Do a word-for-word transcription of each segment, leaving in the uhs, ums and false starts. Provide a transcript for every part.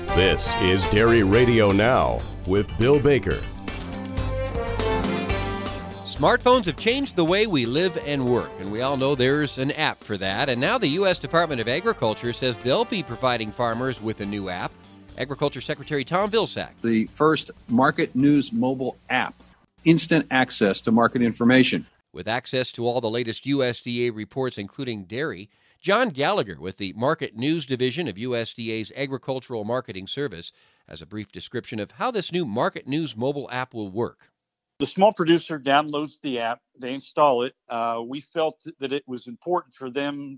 This is Dairy Radio Now with Bill Baker. Smartphones have changed the way we live and work, and we all know there's an app for that. And now the U S Department of Agriculture says they'll be providing farmers with a new app. Agriculture Secretary Tom Vilsack. The first Market News mobile app, instant access to market information. With access to all the latest U S D A reports, including dairy, John Gallagher with the Market News Division of U S D A's Agricultural Marketing Service has a brief description of how this new Market News mobile app will work. The small producer downloads the app, they install it. Uh, we felt that it was important for them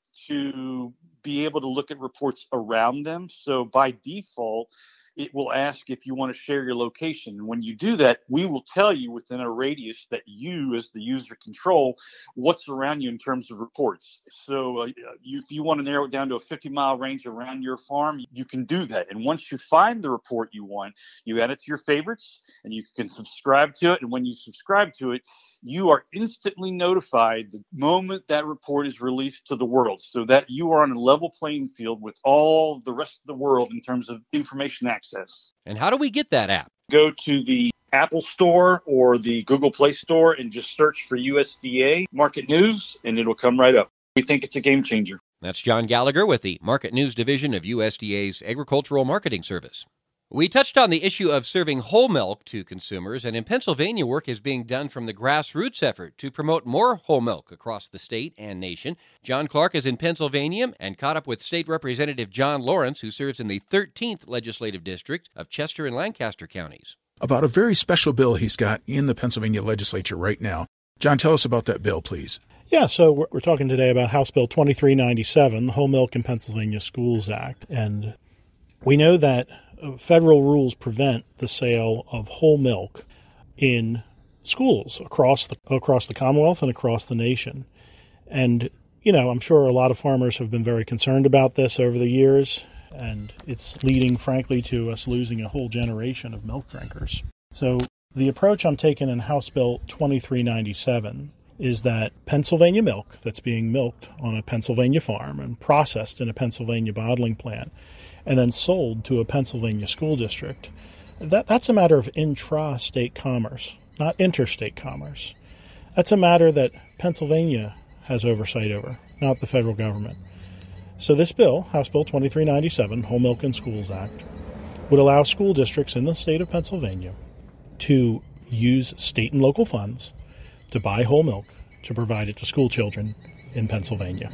to be able to look at reports around them. So by default, it will ask if you want to share your location. And when you do that, we will tell you within a radius that you, as the user, control what's around you in terms of reports. So uh, you, if you want to narrow it down to a fifty mile range around your farm, you can do that. And once you find the report you want, you add it to your favorites and you can subscribe to it. And when you subscribe to it, you are instantly notified the moment that report is released to the world, so that you are on a level playing field with all the rest of the world in terms of information access. And how do we get that app? Go to the Apple Store or the Google Play Store and just search for U S D A Market News, and it'll come right up. We think it's a game changer. That's John Gallagher with the Market News Division of U S D A's Agricultural Marketing Service. We touched on the issue of serving whole milk to consumers, and in Pennsylvania, work is being done from the grassroots effort to promote more whole milk across the state and nation. John Clark is in Pennsylvania and caught up with State Representative John Lawrence, who serves in the thirteenth Legislative District of Chester and Lancaster counties. About a very special bill he's got in the Pennsylvania legislature right now. John, tell us about that bill, please. Yeah, so we're, we're talking today about House Bill twenty-three ninety-seven, the Whole Milk in Pennsylvania Schools Act. And we know that federal rules prevent the sale of whole milk in schools across the across the Commonwealth and across the nation. And, you know, I'm sure a lot of farmers have been very concerned about this over the years, and it's leading, frankly, to us losing a whole generation of milk drinkers. So the approach I'm taking in House Bill twenty-three ninety-seven is that Pennsylvania milk that's being milked on a Pennsylvania farm and processed in a Pennsylvania bottling plant and then sold to a Pennsylvania school district, that, that's a matter of intra-state commerce, not interstate commerce. That's a matter that Pennsylvania has oversight over, not the federal government. So this bill, House Bill twenty-three ninety-seven, Whole Milk in Schools Act, would allow school districts in the state of Pennsylvania to use state and local funds to buy whole milk to provide it to school children in Pennsylvania.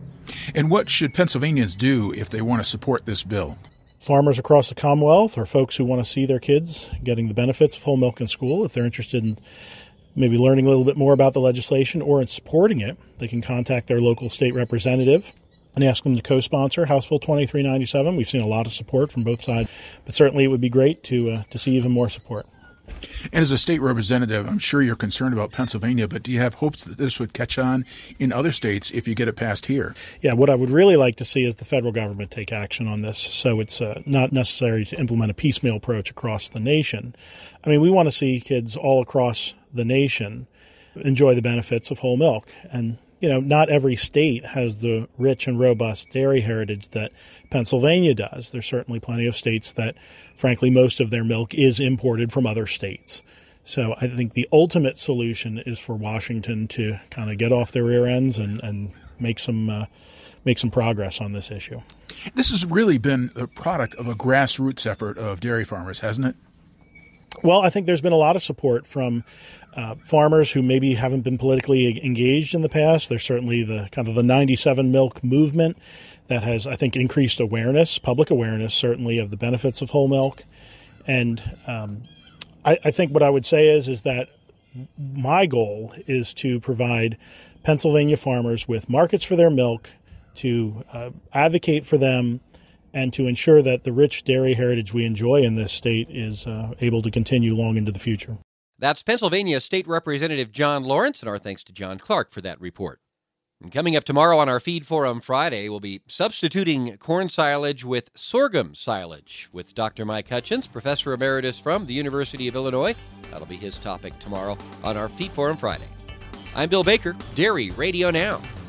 And what should Pennsylvanians do if they want to support this bill? Farmers across the Commonwealth or folks who want to see their kids getting the benefits of whole milk in school, if they're interested in maybe learning a little bit more about the legislation or in supporting it, they can contact their local state representative and ask them to co-sponsor House Bill twenty-three ninety-seven. We've seen a lot of support from both sides, but certainly it would be great to uh, to see even more support. And as a state representative, I'm sure you're concerned about Pennsylvania, but do you have hopes that this would catch on in other states if you get it passed here? Yeah, what I would really like to see is the federal government take action on this, so it's uh, not necessary to implement a piecemeal approach across the nation. I mean, we want to see kids all across the nation enjoy the benefits of whole milk. And, you know, not every state has the rich and robust dairy heritage that Pennsylvania does. There's certainly plenty of states that, frankly, most of their milk is imported from other states. So I think the ultimate solution is for Washington to kind of get off their rear ends and, and make some uh, make some progress on this issue. This has really been the product of a grassroots effort of dairy farmers, hasn't it? Well, I think there's been a lot of support from uh, farmers who maybe haven't been politically engaged in the past. There's certainly the kind of the ninety-seven milk movement that has, I think, increased awareness, public awareness, certainly, of the benefits of whole milk. And um, I, I think what I would say is, is that my goal is to provide Pennsylvania farmers with markets for their milk, to uh, advocate for them, and to ensure that the rich dairy heritage we enjoy in this state is uh, able to continue long into the future. That's Pennsylvania State Representative John Lawrence, and our thanks to John Clark for that report. And coming up tomorrow on our Feed Forum Friday, we'll be substituting corn silage with sorghum silage with Doctor Mike Hutchins, Professor Emeritus from the University of Illinois. That'll be his topic tomorrow on our Feed Forum Friday. I'm Bill Baker, Dairy Radio Now.